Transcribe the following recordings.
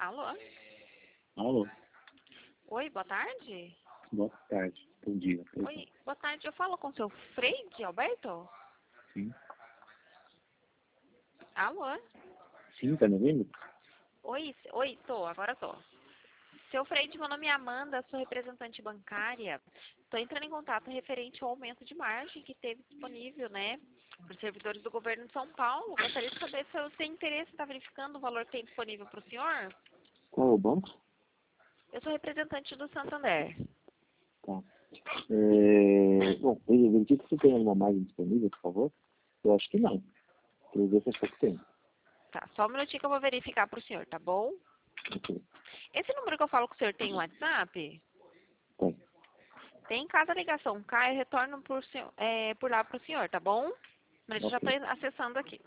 Alô? Alô, Oi, boa tarde. boa tarde, bom dia. Oi, boa tarde. Eu falo com o seu Freide, Alberto? Sim, Alô? sim, tá me ouvindo? Oi, agora tô. Seu Freide, meu nome é Amanda, sou representante bancária. Estou entrando em contato referente ao aumento de margem que teve disponível, né, para os servidores do governo de São Paulo. Gostaria de saber se você tem interesse, está verificando o valor que tem disponível para o senhor? Qual é o banco? Eu sou representante do Santander. Tá. Bom, verifique se tem alguma margem disponível, por favor. Eu acho que não. Quer ver se pouco tempo. Tá, só um minutinho que eu vou verificar para o senhor, tá bom? Ok, Esse número que eu falo com o senhor tem WhatsApp? tem. Tem, caso a ligação caia, eu retorno por lá para o senhor, tá bom? Mas eu já Ok. estou acessando aqui.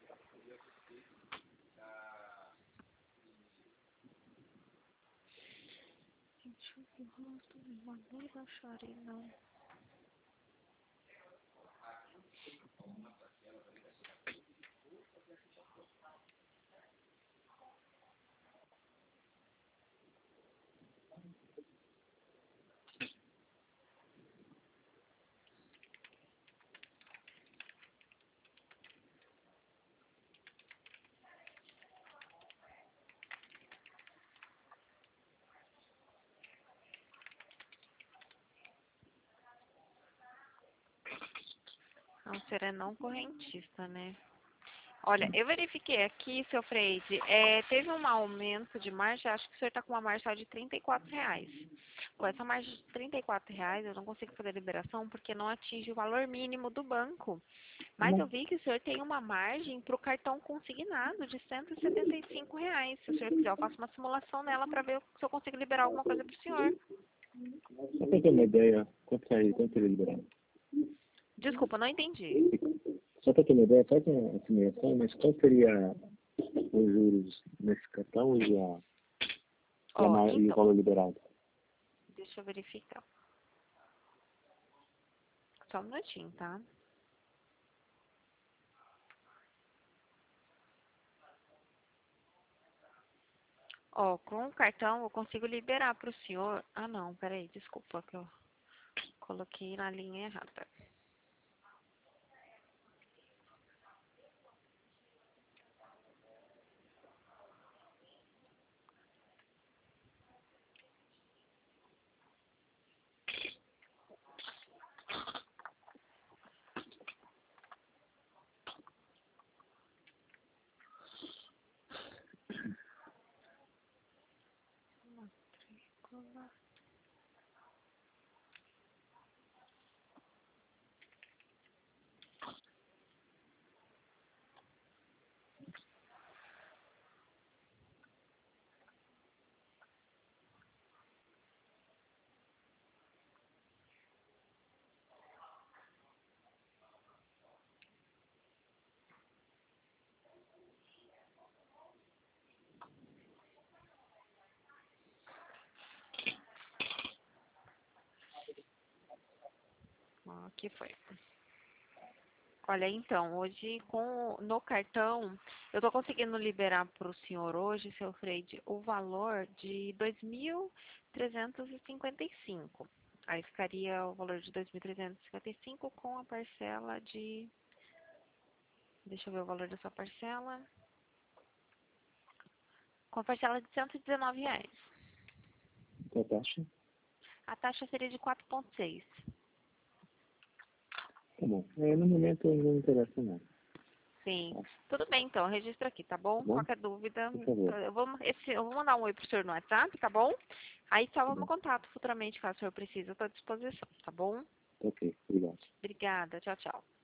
Não chorei, não. Não, o senhor é não correntista, né? Olha, eu verifiquei aqui, seu Freide, teve um aumento de margem, acho que o senhor está com uma margem só de R$ 34. Com essa margem de R$ 34, eu não consigo fazer liberação porque não atinge o valor mínimo do banco. Mas eu Não, vi que o senhor tem uma margem para o cartão consignado de R$ 175. Se o senhor quiser, eu faço uma simulação nela para ver se eu consigo liberar alguma coisa para o senhor. só para ter uma ideia, quanto seria liberado? Desculpa, não entendi. Só para ter uma ideia, faz uma simulação, mas qual seria os juros nesse cartão Ó, e o então, valor liberado? deixa eu verificar. Só um minutinho, tá? Ó, com o cartão eu consigo liberar para o senhor. Ah, não, peraí, desculpa que eu coloquei na linha errada. Matrícula. Ó, aqui foi. Olha, então, hoje no cartão, eu tô conseguindo liberar para o senhor hoje, seu Freide, o valor de 2.355. Aí ficaria o valor de 2.355 com a parcela de... Deixa eu ver o valor dessa parcela. Com a parcela de R$ 119. Qual a taxa? A taxa seria de 4,6. Tá bom. No momento não me interessa não. Sim. Tudo bem, então. Registro aqui, tá Tá bom? bom? Qualquer dúvida, Por favor. eu vou mandar um oi pro senhor no WhatsApp, tá bom? Aí só Tá vamos bom. contato futuramente, caso o senhor precise. Eu estou à disposição, tá bom? Ok, obrigado. Obrigada. Tchau, tchau.